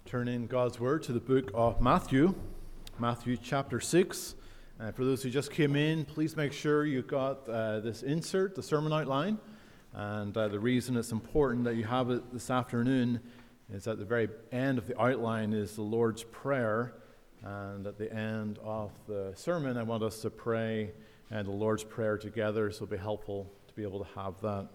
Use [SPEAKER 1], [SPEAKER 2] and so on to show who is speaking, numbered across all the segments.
[SPEAKER 1] Turn in God's Word to the book of Matthew chapter 6. For those who just came in, please make sure you got this insert, the sermon outline. And the reason it's important that you have it this afternoon is at the very end of the outline is the Lord's Prayer. And at the end of the sermon, I want us to pray the Lord's Prayer together, so it'll be helpful to be able to have that.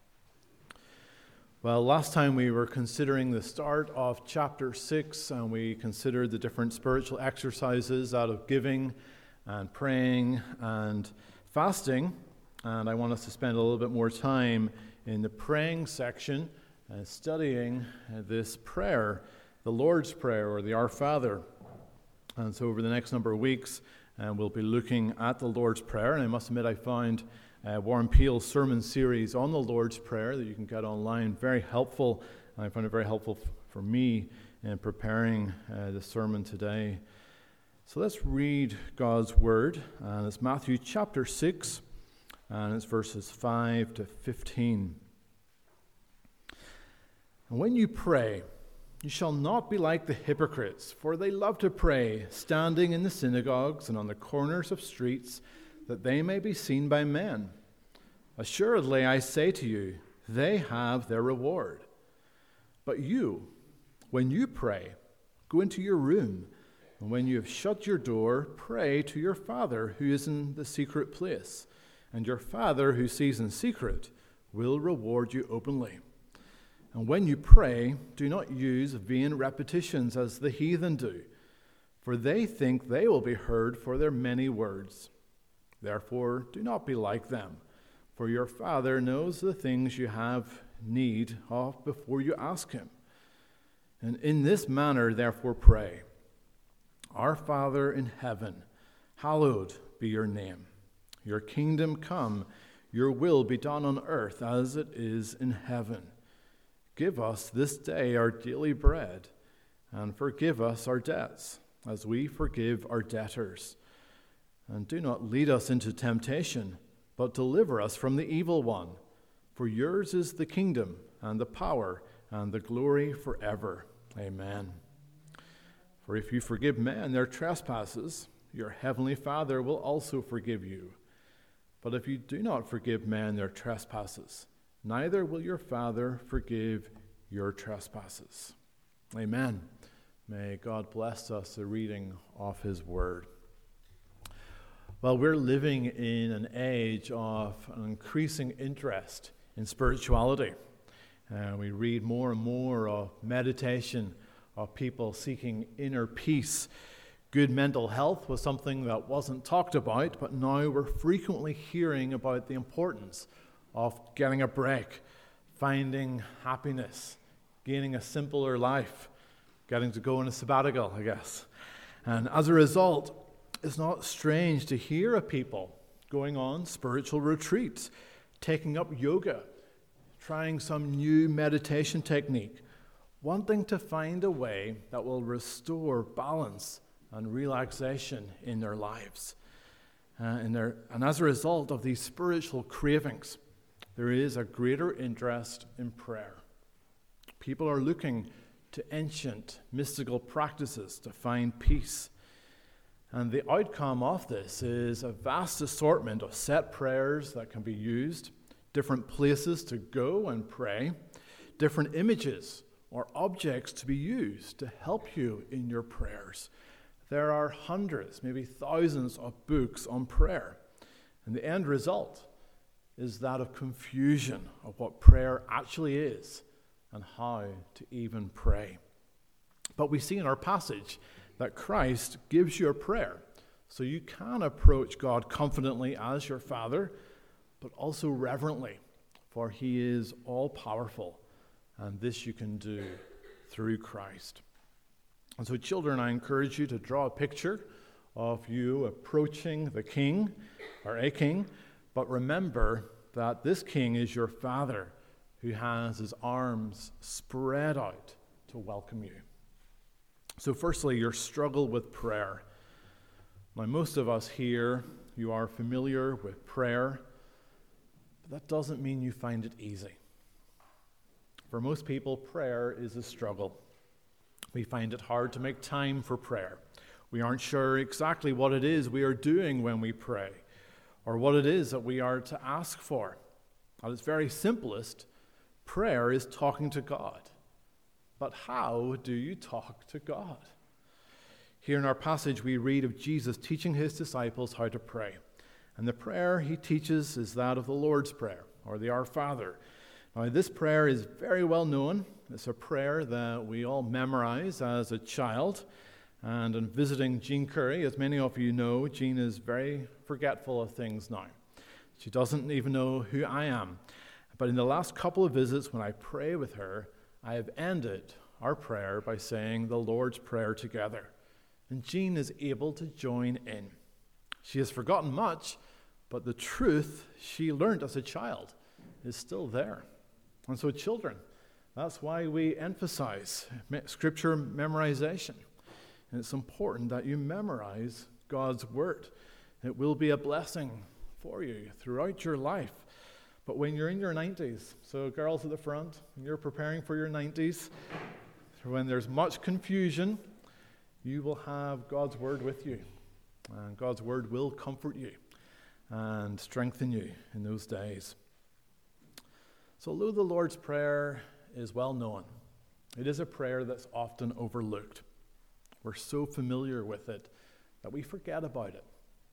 [SPEAKER 1] Well, last time we were considering the start of chapter 6, and we considered the different spiritual exercises out of giving and praying and fasting. And I want us to spend a little bit more time in the praying section and studying this prayer, the Lord's Prayer, or the Our Father. And so over the next number of weeks, we'll be looking at the Lord's Prayer. And I must admit, I found Warren Peel's sermon series on the Lord's Prayer that you can get online very helpful. I found it very helpful for me in preparing the sermon today. So let's read God's Word. And it's Matthew chapter 6, and it's verses 5 to 15. And when you pray, you shall not be like the hypocrites, for they love to pray, standing in the synagogues and on the corners of streets, that they may be seen by men. Assuredly, I say to you, they have their reward. But you, when you pray, go into your room, and when you have shut your door, pray to your Father who is in the secret place, and your Father who sees in secret will reward you openly. And when you pray, do not use vain repetitions as the heathen do, for they think they will be heard for their many words. Therefore, do not be like them, for your Father knows the things you have need of before you ask him. And in this manner, therefore, pray. Our Father in heaven, hallowed be your name. Your kingdom come, your will be done on earth as it is in heaven. Give us this day our daily bread, and forgive us our debts, as we forgive our debtors. And do not lead us into temptation, but deliver us from the evil one. For yours is the kingdom, and the power, and the glory forever. Amen. For if you forgive men their trespasses, your heavenly Father will also forgive you. But if you do not forgive men their trespasses, neither will your Father forgive your trespasses. Amen. May God bless us the reading of his word. Well, we're living in an age of an increasing interest in spirituality. We read more and more of meditation, of people seeking inner peace. Good mental health was something that wasn't talked about, but now we're frequently hearing about the importance of getting a break, finding happiness, gaining a simpler life, getting to go on a sabbatical, I guess. And as a result, it's not strange to hear of people going on spiritual retreats, taking up yoga, trying some new meditation technique, wanting to find a way that will restore balance and relaxation in their lives. And as a result of these spiritual cravings, there is a greater interest in prayer. People are looking to ancient mystical practices to find peace. And the outcome of this is a vast assortment of set prayers that can be used, different places to go and pray, different images or objects to be used to help you in your prayers. There are hundreds, maybe thousands of books on prayer. And the end result is that of confusion of what prayer actually is and how to even pray. But we see in our passage that Christ gives you a prayer so you can approach God confidently as your Father, but also reverently, for he is all-powerful, and this you can do through Christ. And so, children, I encourage you to draw a picture of you approaching the king, or a king, but remember that this king is your Father who has his arms spread out to welcome you. So firstly, your struggle with prayer. Now, most of us here, you are familiar with prayer, but that doesn't mean you find it easy. For most people, prayer is a struggle. We find it hard to make time for prayer. We aren't sure exactly what it is we are doing when we pray, or what it is that we are to ask for. At its very simplest, prayer is talking to God. But how do you talk to God? Here in our passage, we read of Jesus teaching his disciples how to pray. And the prayer he teaches is that of the Lord's Prayer, or the Our Father. Now, this prayer is very well known. It's a prayer that we all memorize as a child. And in visiting Jean Curry, as many of you know, Jean is very forgetful of things now. She doesn't even know who I am. But in the last couple of visits, when I pray with her, I have ended our prayer by saying the Lord's Prayer together. And Jean is able to join in. She has forgotten much, but the truth she learned as a child is still there. And so children, that's why we emphasize scripture memorization. And it's important that you memorize God's word. It will be a blessing for you throughout your life. But when you're in your 90s, so girls at the front, when you're preparing for your 90s, when there's much confusion, you will have God's word with you. And God's word will comfort you and strengthen you in those days. So although the Lord's Prayer is well known, it is a prayer that's often overlooked. We're so familiar with it that we forget about it.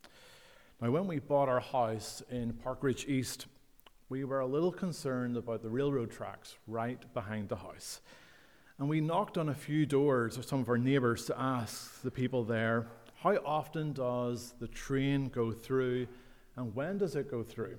[SPEAKER 1] Now, when we bought our house in Parkridge East, we were a little concerned about the railroad tracks right behind the house. And we knocked on a few doors of some of our neighbours to ask the people there, how often does the train go through and when does it go through?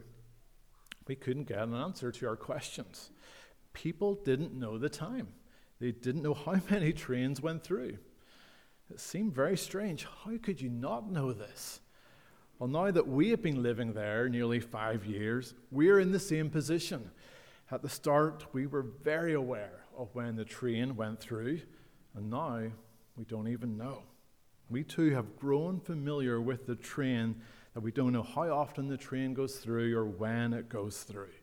[SPEAKER 1] We couldn't get an answer to our questions. People didn't know the time. They didn't know how many trains went through. It seemed very strange. How could you not know this? Well, now that we have been living there nearly 5 years, we're in the same position. At the start, we were very aware of when the train went through, and now we don't even know. We too have grown familiar with the train that we don't know how often the train goes through or when it goes through.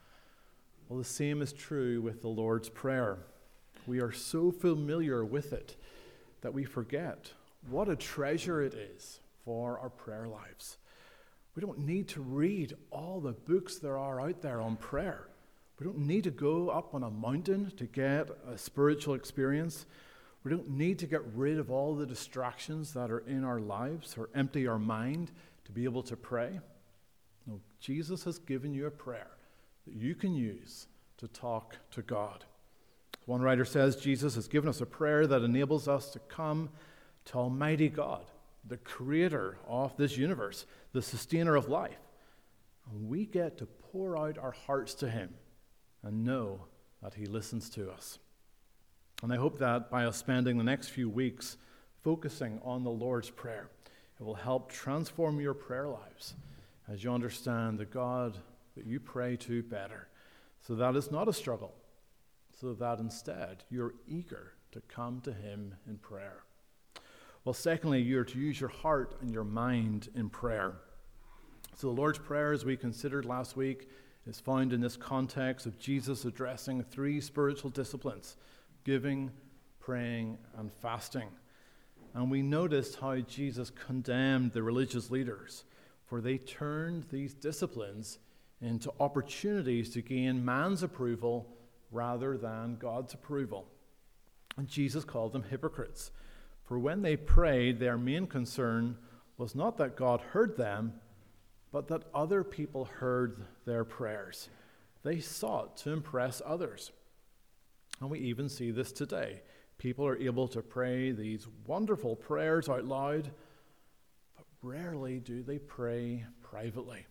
[SPEAKER 1] Well, the same is true with the Lord's Prayer. We are so familiar with it that we forget what a treasure it is for our prayer lives. We don't need to read all the books there are out there on prayer. We don't need to go up on a mountain to get a spiritual experience. We don't need to get rid of all the distractions that are in our lives or empty our mind to be able to pray. No, Jesus has given you a prayer that you can use to talk to God. One writer says Jesus has given us a prayer that enables us to come to Almighty God, the creator of this universe, the sustainer of life. And we get to pour out our hearts to him and know that he listens to us. And I hope that by us spending the next few weeks focusing on the Lord's Prayer, it will help transform your prayer lives as you understand the God that you pray to better, so that it's not a struggle, so that instead you're eager to come to him in prayer. Well, secondly, you're to use your heart and your mind in prayer. So the Lord's Prayer, as we considered last week, is found in this context of Jesus addressing 3 spiritual disciplines: giving, praying, and fasting. And we noticed how Jesus condemned the religious leaders, for they turned these disciplines into opportunities to gain man's approval rather than God's approval. And Jesus called them hypocrites, for when they prayed, their main concern was not that God heard them, but that other people heard their prayers. They sought to impress others. And we even see this today. People are able to pray these wonderful prayers out loud, but rarely do they pray privately.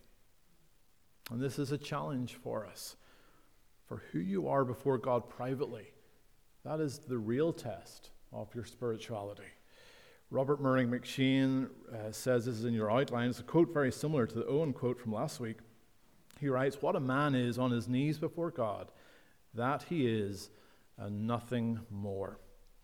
[SPEAKER 1] And this is a challenge for us. For who you are before God privately, that is the real test of your spirituality. Robert Murray McShane says this is in your outline. It's a quote very similar to the Owen quote from last week. He writes, "What a man is on his knees before God, that he is, and nothing more."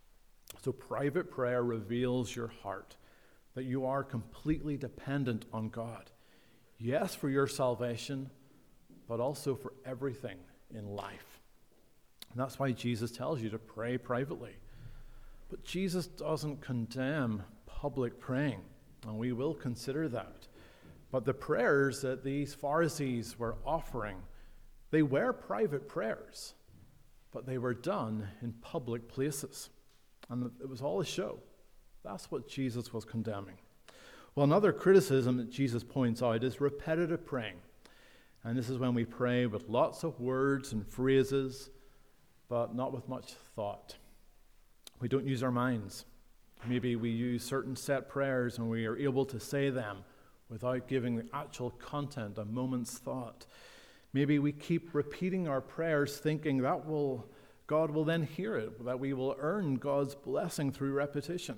[SPEAKER 1] So private prayer reveals your heart, that you are completely dependent on God. Yes, for your salvation, but also for everything in life. And that's why Jesus tells you to pray privately. But Jesus doesn't condemn public praying, and we will consider that. But the prayers that these Pharisees were offering, they were private prayers, but they were done in public places. And it was all a show. That's what Jesus was condemning. Well, another criticism that Jesus points out is repetitive praying. And this is when we pray with lots of words and phrases, but not with much thought. We don't use our minds. Maybe we use certain set prayers and we are able to say them without giving the actual content a moment's thought. Maybe we keep repeating our prayers thinking that God will then hear it, that we will earn God's blessing through repetition.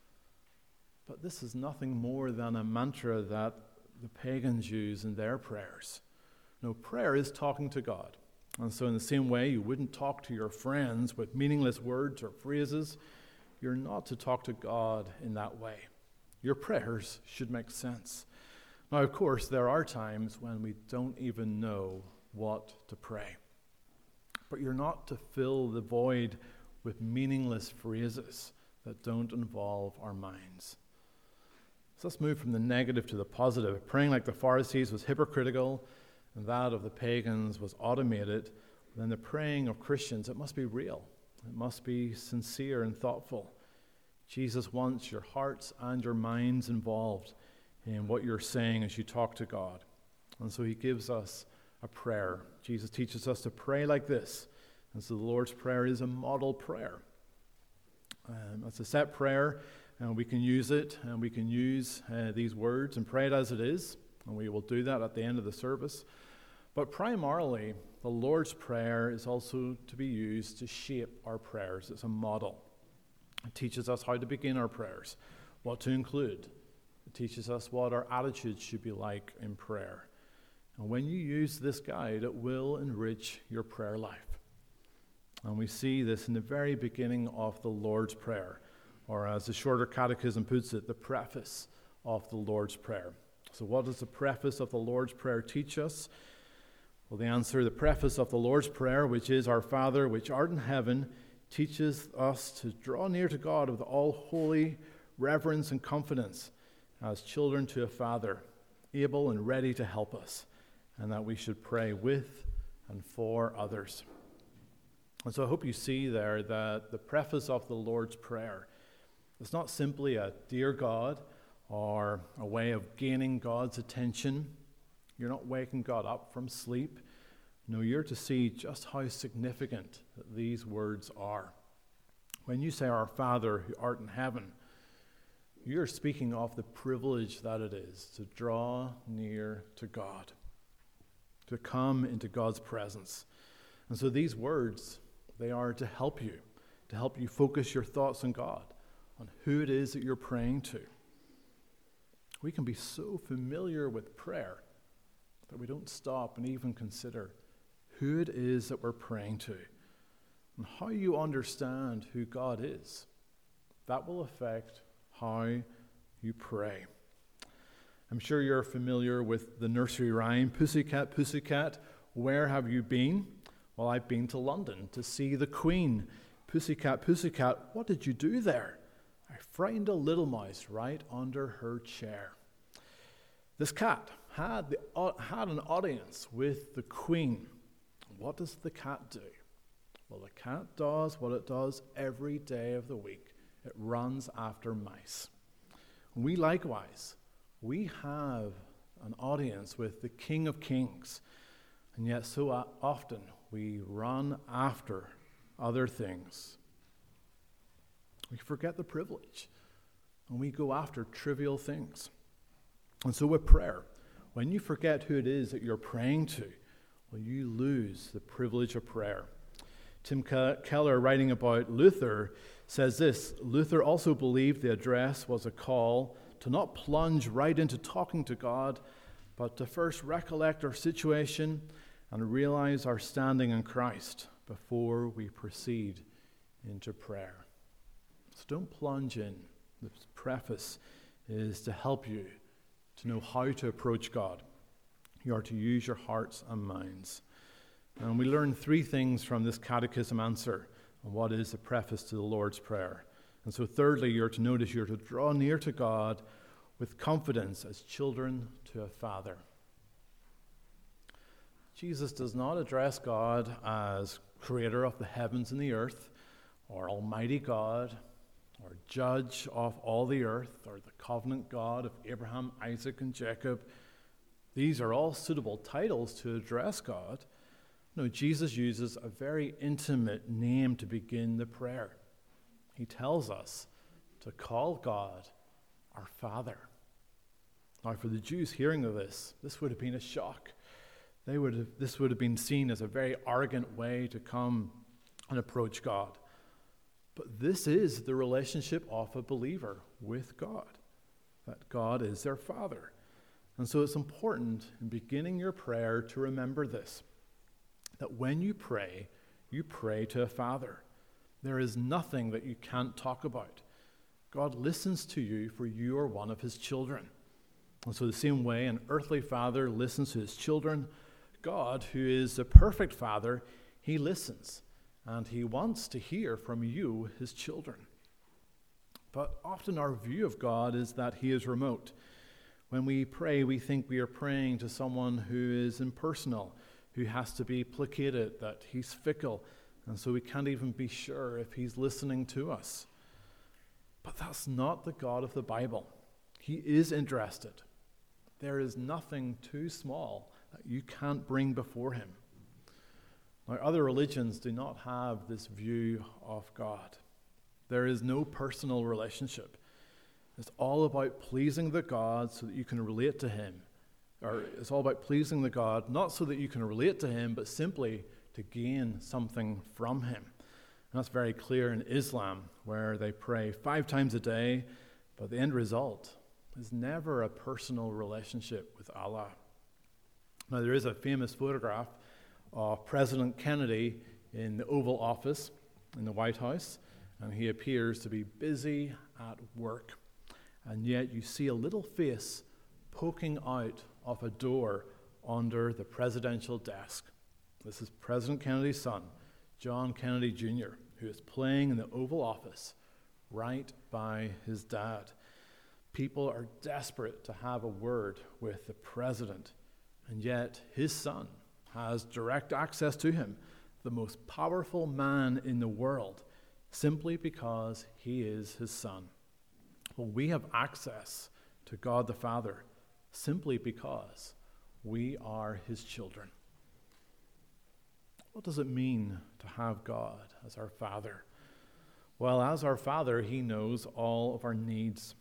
[SPEAKER 1] But this is nothing more than a mantra that the pagans use in their prayers. No, prayer is talking to God. And so in the same way, you wouldn't talk to your friends with meaningless words or phrases. You're not to talk to God in that way. Your prayers should make sense. Now, of course, there are times when we don't even know what to pray. But you're not to fill the void with meaningless phrases that don't involve our minds. So let's move from the negative to the positive. Praying like the Pharisees was hypocritical, and that of the pagans was automated. Then the praying of Christians, it must be real. It must be sincere and thoughtful. Jesus wants your hearts and your minds involved in what you're saying as you talk to God. And so he gives us a prayer. Jesus teaches us to pray like this. And so the Lord's Prayer is a model prayer. It's a set prayer, and we can use it, and we can use these words and pray it as it is. And we will do that at the end of the service. But primarily, the Lord's Prayer is also to be used to shape our prayers. It's a model. It teaches us how to begin our prayers, what to include. It teaches us what our attitudes should be like in prayer. And when you use this guide, it will enrich your prayer life. And we see this in the very beginning of the Lord's Prayer, or as the Shorter Catechism puts it, the preface of the Lord's Prayer. So what does the preface of the Lord's Prayer teach us? Well, the preface of the Lord's Prayer, which is, Our Father, which art in heaven, teaches us to draw near to God with all holy reverence and confidence as children to a Father, able and ready to help us, and that we should pray with and for others. And so I hope you see there that the preface of the Lord's Prayer is not simply a dear God or a way of gaining God's attention. You're not waking God up from sleep. No, you're to see just how significant that these words are. When you say, Our Father who art in heaven, you're speaking of the privilege that it is to draw near to God, to come into God's presence. And so these words, they are to help you focus your thoughts on God, on who it is that you're praying to. We can be so familiar with prayer that we don't stop and even consider who it is that we're praying to. And how you understand who God is, that will affect how you pray. I'm sure you're familiar with the nursery rhyme, Pussycat, Pussycat, where have you been? Well, I've been to London to see the Queen. Pussycat, Pussycat, what did you do there? I frightened a little mouse right under her chair. This cat had an audience with the Queen. What does the cat do? Well, the cat does what it does every day of the week. It runs after mice. We likewise, we have an audience with the King of Kings, and yet so often we run after other things. We forget the privilege, and we go after trivial things. And so with prayer, when you forget who it is that you're praying to, well, you lose the privilege of prayer. Tim Keller, writing about Luther, says this: Luther also believed the address was a call to not plunge right into talking to God, but to first recollect our situation and realize our standing in Christ before we proceed into prayer. So don't plunge in. The preface is to help you to know how to approach God. You are to use your hearts and minds. And we learn three things from this catechism answer on what is the preface to the Lord's Prayer. And so thirdly, you're to draw near to God with confidence as children to a father. Jesus does not address God as creator of the heavens and the earth, or almighty God, or judge of all the earth, or the covenant God of Abraham, Isaac, and Jacob. These are all suitable titles to address God. No, Jesus uses a very intimate name to begin the prayer. He tells us to call God our Father. Now, for the Jews hearing of this would have been a shock. This would have been seen as a very arrogant way to come and approach God. But this is the relationship of a believer with God, that God is their Father. And so it's important in beginning your prayer to remember this, that when you pray to a Father. There is nothing that you can't talk about. God listens to you, for you are one of his children. And so the same way an earthly father listens to his children, God, who is the perfect Father, he listens, and he wants to hear from you, his children. But often our view of God is that he is remote. When we pray, we think we are praying to someone who is impersonal, who has to be placated, that he's fickle, and so we can't even be sure if he's listening to us. But that's not the God of the Bible. He is interested. There is nothing too small that you can't bring before him. Now, other religions do not have this view of God. There is no personal relationship. It's all about pleasing the God so that you can relate to him. Or it's all about pleasing the God, not so that you can relate to him, but simply to gain something from him. And that's very clear in Islam, where they pray 5 times a day, but the end result is never a personal relationship with Allah. Now, there is a famous photograph of President Kennedy in the Oval Office in the White House, and he appears to be busy at work. And yet you see a little face poking out of a door under the presidential desk. This is President Kennedy's son, John Kennedy Jr., who is playing in the Oval Office right by his dad. People are desperate to have a word with the president, and yet his son has direct access to him, the most powerful man in the world, simply because he is his son. Well, we have access to God the Father simply because we are his children. What does it mean to have God as our Father? Well, as our Father, he knows all of our needs.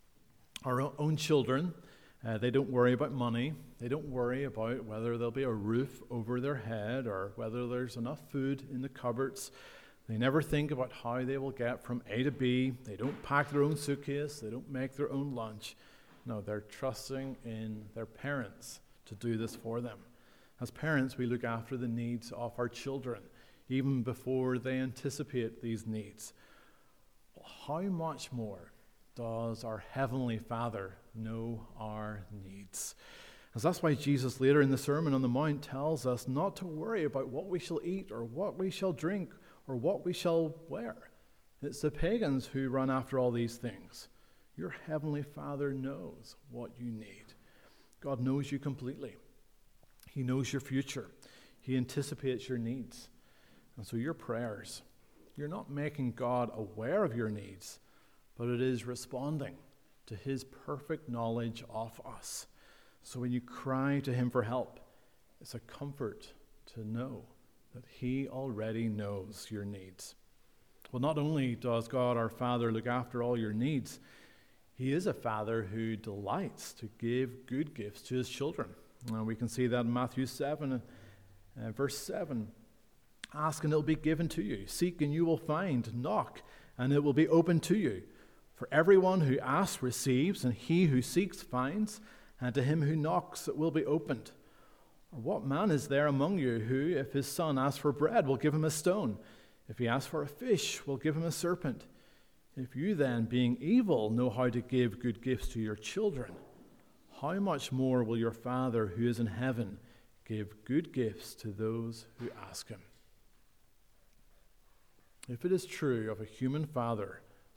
[SPEAKER 1] Our own children, they don't worry about money. They don't worry about whether there'll be a roof over their head or whether there's enough food in the cupboards. They never think about how they will get from A to B. They don't pack their own suitcase. They don't make their own lunch. No, they're trusting in their parents to do this for them. As parents, we look after the needs of our children, even before they anticipate these needs. Well, how much more does our Heavenly Father know our needs? And that's why Jesus later in the Sermon on the Mount tells us not to worry about what we shall eat or what we shall drink or what we shall wear. It's the pagans who run after all these things. Your Heavenly Father knows what you need. God knows you completely. He knows your future. He anticipates your needs. And so your prayers, you're not making God aware of your needs, but it is responding to his perfect knowledge of us. So when you cry to him for help, it's a comfort to know that he already knows your needs. Well, not only does God our Father look after all your needs, he is a Father who delights to give good gifts to his children. We can see that in Matthew 7, verse 7. Ask and it will be given to you. Seek and you will find. Knock and it will be opened to you. For everyone who asks receives, and he who seeks finds, and to him who knocks it will be opened. Or what man is there among you who, if his son asks for bread, will give him a stone? If he asks for a fish, will give him a serpent? If you then, being evil, know how to give good gifts to your children, how much more will your Father who is in heaven give good gifts to those who ask him? If it is true of a human father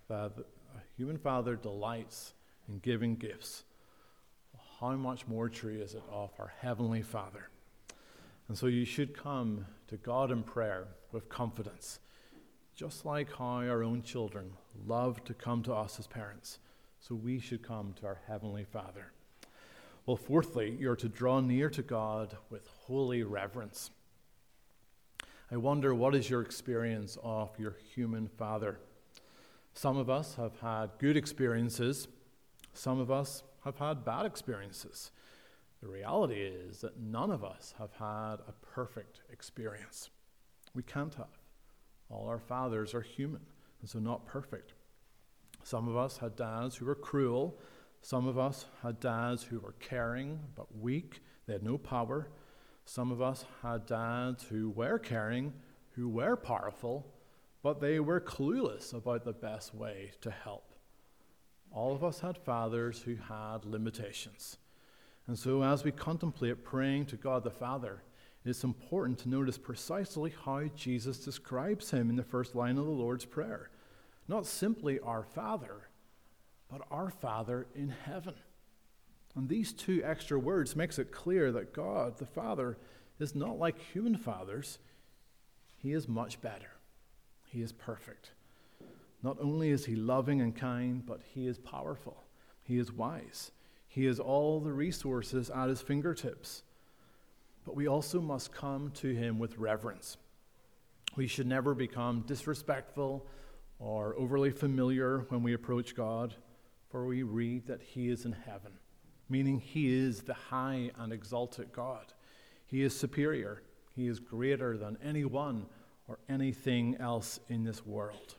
[SPEAKER 1] that a human father delights in giving gifts, how much more true is it of our Heavenly Father? And so you should come to God in prayer with confidence, just like how our own children love to come to us as parents. So we should come to our Heavenly Father. Well, fourthly, you're to draw near to God with holy reverence. I wonder, what is your experience of your human father? Some of us have had good experiences. Some of us have had bad experiences. The reality is that none of us have had a perfect experience. We can't have. All our fathers are human, and so not perfect. Some of us had dads who were cruel. Some of us had dads who were caring but weak. They had no power. Some of us had dads who were caring, who were powerful, but they were clueless about the best way to help. All of us had fathers who had limitations. And so as we contemplate praying to God the Father, it's important to notice precisely how Jesus describes him in the first line of the Lord's Prayer. Not simply our Father, but our Father in heaven. And these two extra words makes it clear that God the Father is not like human fathers. He is much better. He is perfect. Not only is he loving and kind, but he is powerful. He is wise. He has all the resources at his fingertips. But we also must come to him with reverence. We should never become disrespectful or overly familiar when we approach God, for we read that he is in heaven, meaning he is the high and exalted God. He is superior. He is greater than anyone or anything else in this world.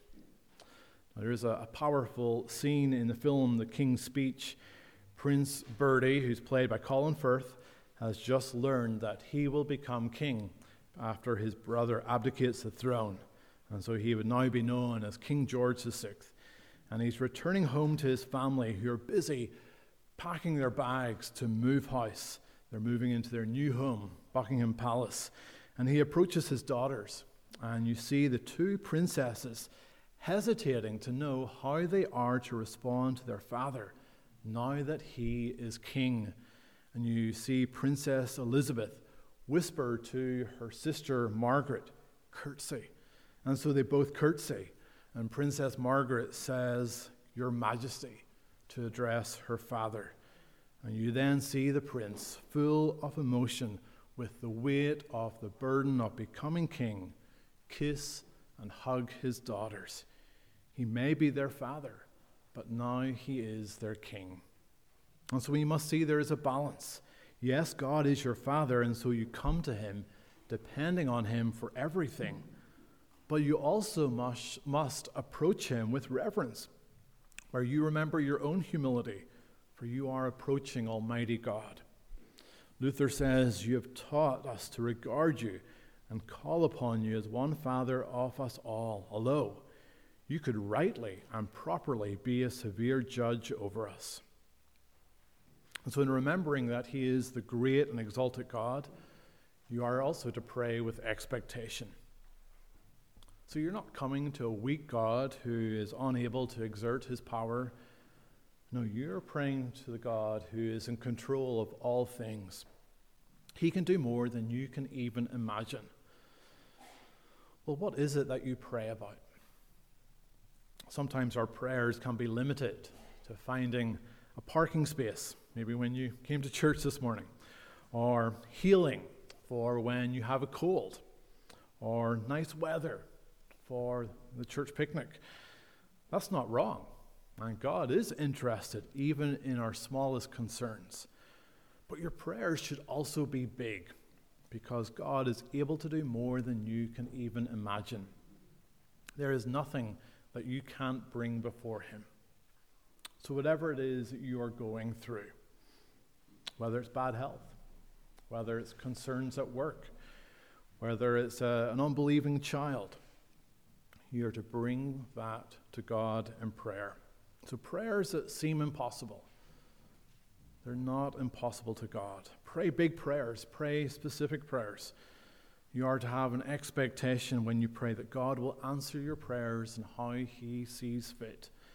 [SPEAKER 1] Now, there is a powerful scene in the film The King's Speech. Prince Bertie, who's played by Colin Firth, has just learned that he will become king after his brother abdicates the throne. And so he would now be known as King George VI. And he's returning home to his family, who are busy packing their bags to move house. They're moving into their new home, Buckingham Palace. And he approaches his daughters, and you see the two princesses hesitating to know how they are to respond to their father now that he is king. And you see Princess Elizabeth whisper to her sister Margaret, "Curtsy." And so they both curtsy. And Princess Margaret says, "Your Majesty," to address her father. And you then see the prince, full of emotion, with the weight of the burden of becoming king, kiss and hug his daughters. He may be their father, but now he is their king. And so we must see there is a balance. Yes, God is your father, and so you come to him, depending on him for everything. But you also must approach him with reverence, where you remember your own humility, for you are approaching Almighty God. Luther says, "You have taught us to regard you and call upon you as one Father of us all, although you could rightly and properly be a severe judge over us." And so in remembering that he is the great and exalted God, you are also to pray with expectation. So you're not coming to a weak God who is unable to exert his power. No, you're praying to the God who is in control of all things. He can do more than you can even imagine. Well, what is it that you pray about? Sometimes our prayers can be limited to finding a parking space, maybe when you came to church this morning, or healing for when you have a cold, or nice weather for the church picnic. That's not wrong. And God is interested even in our smallest concerns. But your prayers should also be big, because God is able to do more than you can even imagine. There is nothing that you can't bring before him. So whatever it is that you are going through, whether it's bad health, whether it's concerns at work, whether it's an unbelieving child, you are to bring that to God in prayer. So prayers that seem impossible, they're not impossible to God. Pray big prayers, pray specific prayers. You are to have an expectation when you pray that God will answer your prayers and how he sees fit.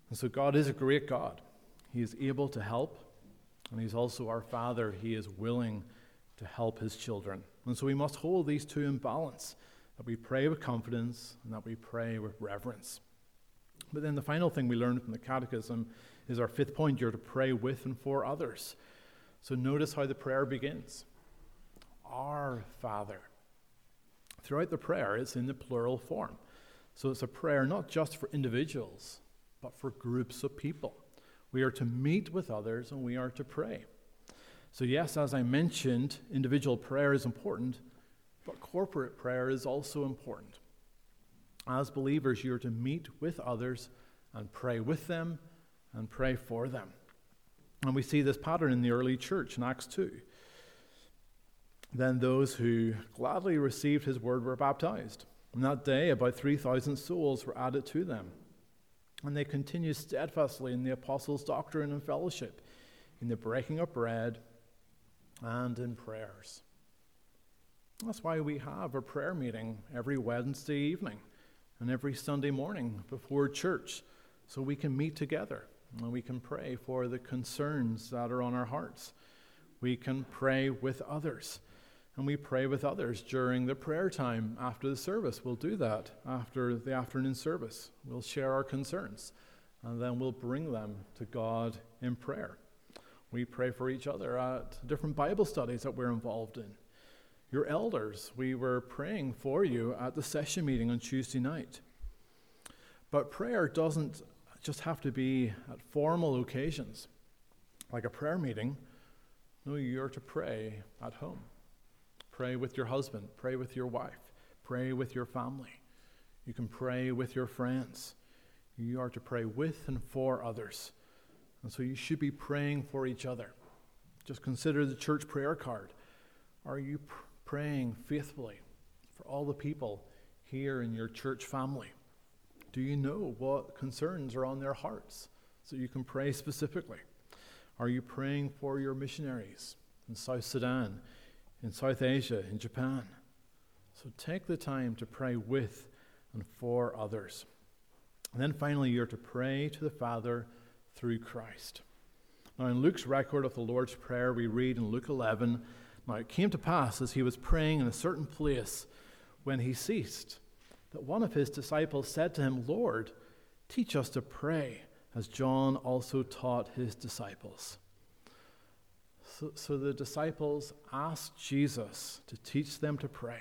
[SPEAKER 1] And so God is a great God. He is able to help, and he's also our Father. He is willing to help his children. And so we must hold these two in balance, that we pray with confidence and that we pray with reverence. But then the final thing we learn from the Catechism is our fifth point: you're to pray with and for others. So notice how the prayer begins. Our Father. Throughout the prayer, it's in the plural form. So it's a prayer not just for individuals, but for groups of people. We are to meet with others and we are to pray. So yes, as I mentioned, individual prayer is important, but corporate prayer is also important. As believers, you are to meet with others and pray with them and pray for them. And we see this pattern in the early church in Acts 2. Then those who gladly received his word were baptized. And that day, about 3,000 souls were added to them. And they continued steadfastly in the apostles' doctrine and fellowship, in the breaking of bread, and in prayers. That's why we have a prayer meeting every Wednesday evening and every Sunday morning before church, so we can meet together and we can pray for the concerns that are on our hearts. We can pray with others, and we pray with others during the prayer time after the service. We'll do that after the afternoon service. We'll share our concerns, and then we'll bring them to God in prayer. We pray for each other at different Bible studies that we're involved in. Your elders, we were praying for you at the session meeting on Tuesday night. But prayer doesn't just have to be at formal occasions, like a prayer meeting. No, you're to pray at home. Pray with your husband, pray with your wife, pray with your family. You can pray with your friends. You are to pray with and for others. And so you should be praying for each other. Just consider the church prayer card. Are you praying faithfully for all the people here in your church family? Do you know what concerns are on their hearts so you can pray specifically? Are you praying for your missionaries in South Sudan, in South Asia, in Japan? So take the time to pray with and for others. And then finally, you're to pray to the Father through Christ. Now, in Luke's record of the Lord's Prayer, we read in Luke 11, "Now it came to pass as he was praying in a certain place when he ceased, that one of his disciples said to him, 'Lord, teach us to pray, as John also taught his disciples.'" So the disciples asked Jesus to teach them to pray.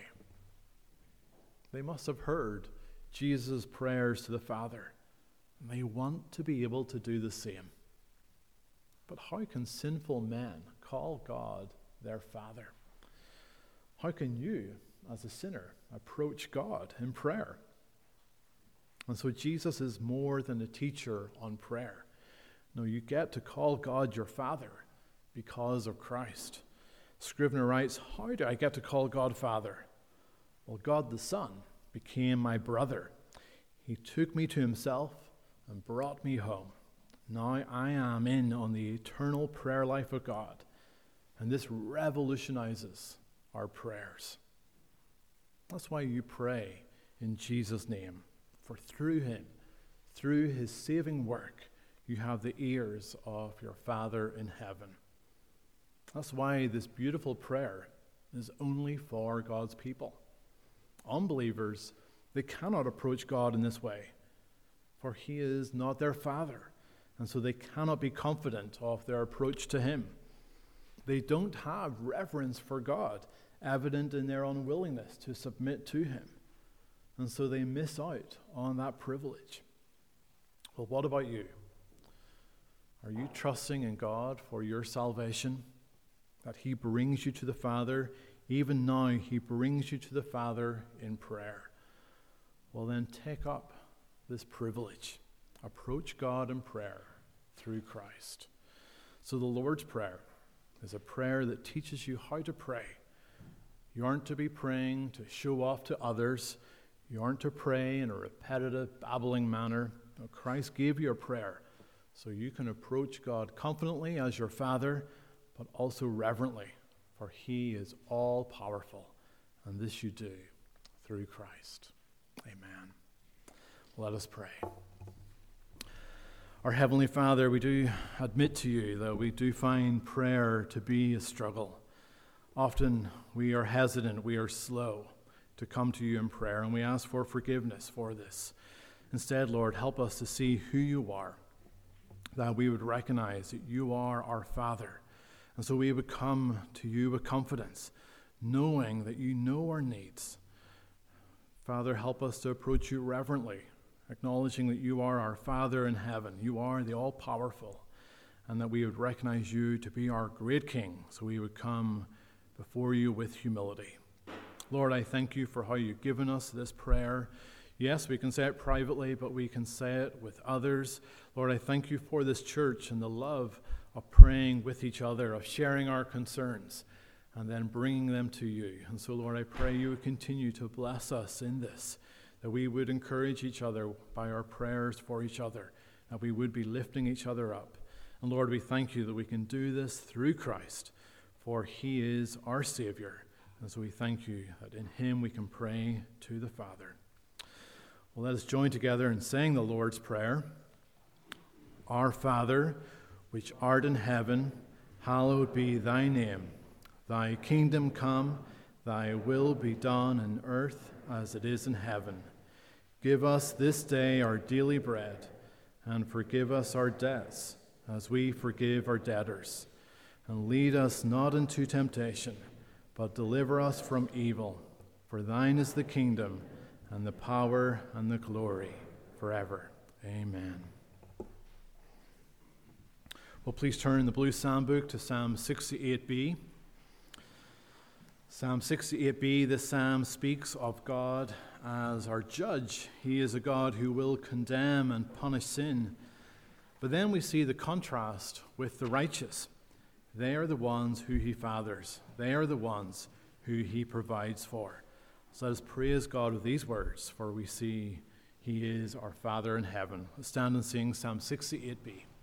[SPEAKER 1] They must have heard Jesus' prayers to the Father, and they want to be able to do the same. But how can sinful men call God their Father? How can you, as a sinner, approach God in prayer? And so Jesus is more than a teacher on prayer. No, you get to call God your Father because of Christ. Scrivener writes, "How do I get to call God Father? Well, God the Son became my brother. He took me to himself and brought me home. Now I am in on the eternal prayer life of God, and this revolutionizes our prayers." That's why you pray in Jesus' name, for through him, through his saving work, you have the ears of your Father in heaven. That's why this beautiful prayer is only for God's people. Unbelievers, they cannot approach God in this way, for he is not their Father, and so they cannot be confident of their approach to him. They don't have reverence for God, evident in their unwillingness to submit to him, and so they miss out on that privilege. Well, what about you? Are you trusting in God for your salvation? That he brings you to the Father? Even now, he brings you to the Father in prayer. Well, then take up this privilege. Approach God in prayer through Christ. So the Lord's Prayer is a prayer that teaches you how to pray. You aren't to be praying to show off to others. You aren't to pray in a repetitive, babbling manner. No, Christ gave you a prayer so you can approach God confidently as your Father, but also reverently, for he is all-powerful, and this you do through Christ. Amen. Let us pray. Our Heavenly Father, we do admit to you that we do find prayer to be a struggle. Often we are hesitant, we are slow to come to you in prayer, and we ask for forgiveness for this. Instead, Lord, help us to see who you are, that we would recognize that you are our Father. And so we would come to you with confidence, knowing that you know our needs. Father, help us to approach you reverently, acknowledging that you are our Father in heaven. You are the all-powerful, and that we would recognize you to be our great King, so we would come before you with humility. Lord, I thank you for how you've given us this prayer. Yes, we can say it privately, but we can say it with others. Lord, I thank you for this church and the love of praying with each other, of sharing our concerns, and then bringing them to you. And so, Lord, I pray you would continue to bless us in this, that we would encourage each other by our prayers for each other, that we would be lifting each other up. And Lord, we thank you that we can do this through Christ, for he is our Savior. And so we thank you that in him we can pray to the Father. Well, let us join together in saying the Lord's Prayer. Our Father, which art in heaven, hallowed be thy name. Thy kingdom come, thy will be done on earth as it is in heaven. Give us this day our daily bread, and forgive us our debts, as we forgive our debtors. And lead us not into temptation, but deliver us from evil. For thine is the kingdom, and the power, and the glory, forever. Amen. Well, please turn in the Blue Psalm book to Psalm 68b. Psalm 68b, this psalm speaks of God as our judge. He is a God who will condemn and punish sin. But then we see the contrast with the righteous. They are the ones who he fathers. They are the ones who he provides for. So let us praise God with these words, for we see he is our Father in heaven. Let's stand and sing Psalm 68b.